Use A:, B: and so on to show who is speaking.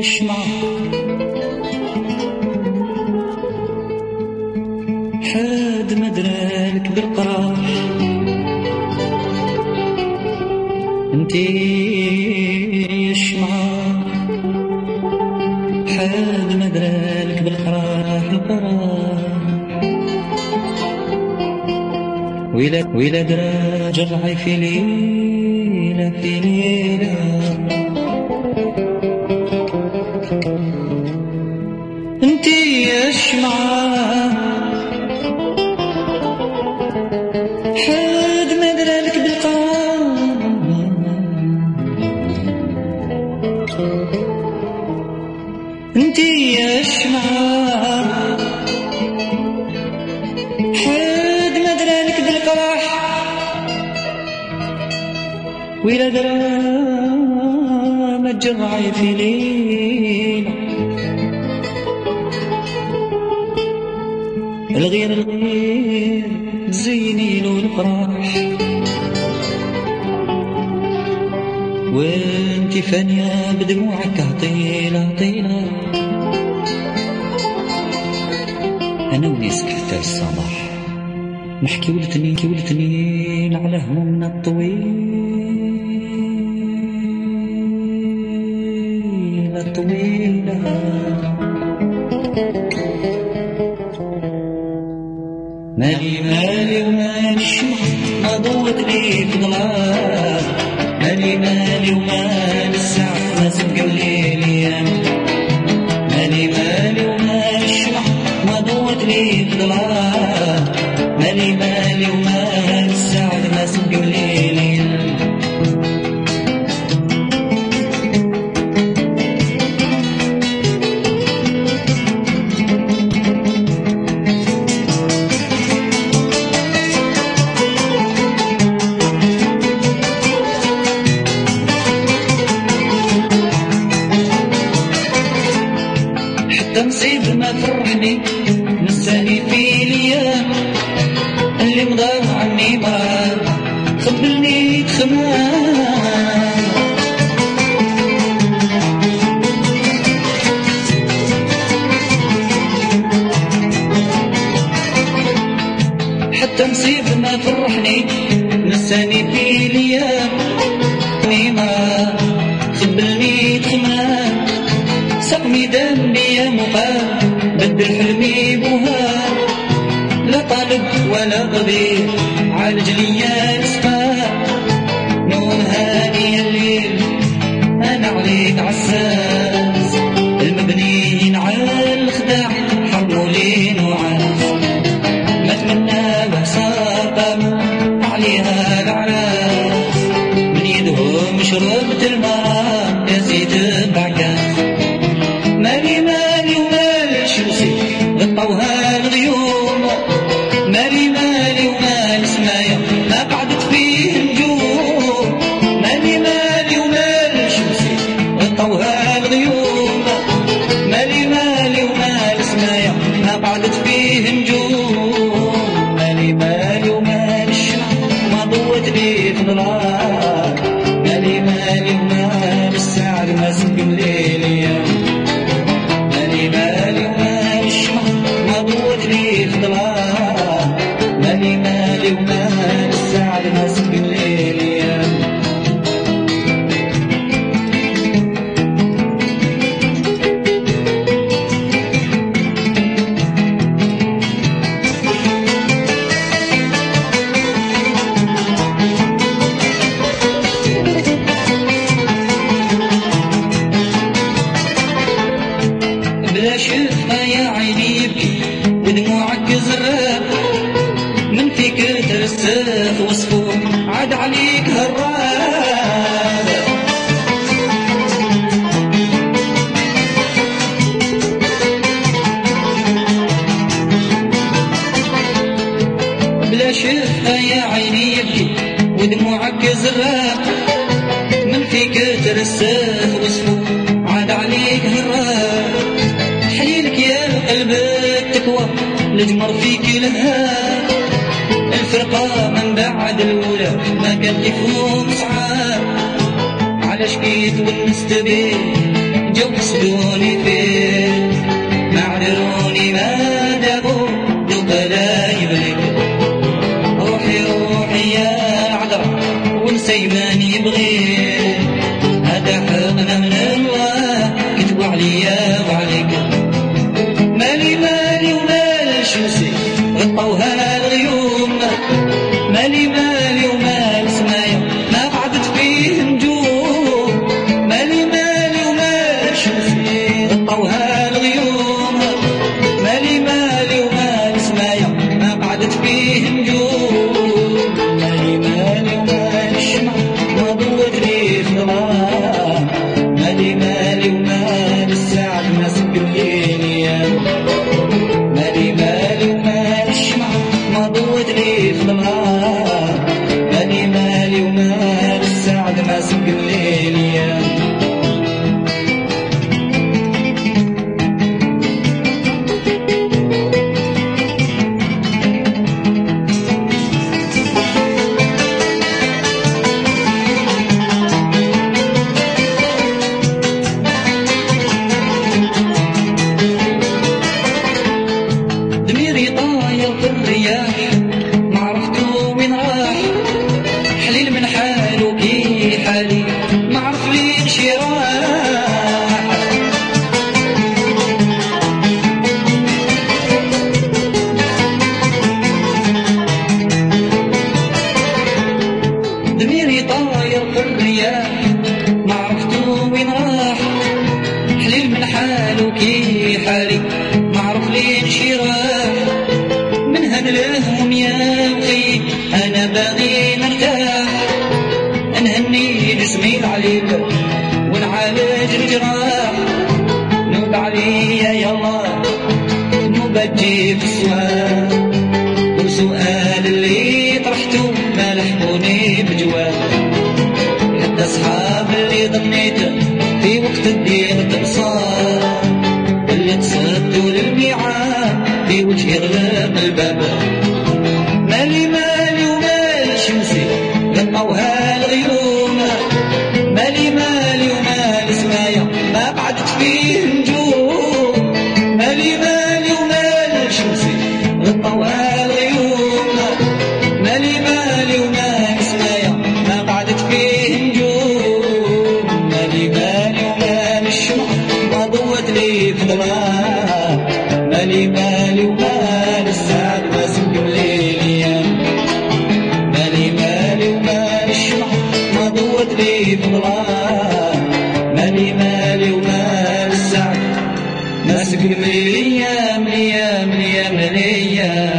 A: الشمعة حاد مدرالك بالقراح انتي يا الشمعة حاد مدرالك بالقراح القراح ويلا درا جرعي في ليلة في ليلة انتي يا الشمعة حاد مدرالك بالقراح انتي يا الشمعة حاد مدرالك بالقراح ويلا درا ما تجرعي في ليلة الغير تزيني له الفرح وانتي فانية بدموعك طيلة طيلة انا ونيسك حتى الصباح نحكي ولتنين على همومنا الطويلة مالي ومالي الشمعة ما ضوت لي في ظلام مالي ومالي الساعة ما سبق الليل مالي ومالي الشمعة ما ضوت لي في ظلام مالي ومالي الساعة ما سبق الليل نصيب ما فرحني نساني في الايام اللي مضى عني مرار خبلني تخمام حتى نصيب ما فرحني نساني في الايام مرار خبلني تخمام سقمي دمي يا مقام بدل حلمي بوهام لا طالب ولا طبيب عالج لي يا نسقام نور هاني الليل انا عليك عساس المبنيين على الخداع حرموا لي نوعاس ما تمنى بساطة عليها العراس من يدهم شربت الماء يا زيد بعكاس مالي ومال شمسي غطوها الغيوم مالي ومال سمايا ما قعدت فيه نجوم مالي ومال شمسي غطوها الغيوم مالي ومال سمايا ما قعدت فيه نجوم مالي ومال الشمع ما ضوت لي في ظلام مالي ومال السعد ما سبق الليل مالي ومال الشمع ما ضوت لي في ظلام مالي ومال السعد ما سبق الليل بلا شفا يا عيني يبكي ودموعك زراب من فيك ترسخ وصفوك عاد عليك هراب بلا شفا يا عيني يبكي ودموعك زراب من فيك ترسخ وصفوك عاد عليك هراب حليلك يا قلبك تكوى نجمر فيك لها الفرقة من بعد الأولى ما كان تفهم صعاب على شكيت ونست بيه جو حسدو شمسي غطوها الغيوم مالي مالي ومال سمايا ما قعدت فيه نجوم مالي مالي ومال الشمع ما ضوت لي في ظلام مالي مالي ومال الساعة ما سكن لي مالي مالي ومال الشمع ما ضوت لي في ظلام مالي مالي ومال الساعة ما سكن لي ما عرفتو وين راح حليل من حالو كي حالي ما عرف لي شي راح ضميري طاير في الرياح ما عرفتو وين راح حليل من حالو كي حالي ما عرف لي شي راح لهم يا وخي أنا باغي نرتاح نهني جسمي العليل ونعالج الجراح نوب عليا يلا نوب تجيب السؤال وسؤال اللي طرحته ما لحقوني بجواب حتى أصحاب اللي ظنيت في وقت الدين تنصار اللي تصدوا للميعاد في وجهي غلب الباب مالي مالي ومال شمسي غطوها الغيوم مالي مالي ومال سمايا ما بعدت فيه نجوم مالي مالي ومال شمسي غطوها الغيوم مالي مالي ومال سمايا ما بعدت فيه نجوم مالي مالي ومال الشمع ما ضوت لي في ظلام مالي مالي ومال السعد ما سكن لي مالي مالي ومال الشمع ما ضوت لي في ظلام مالي مالي ومال السعد ما سكن لي مليا مليا مليا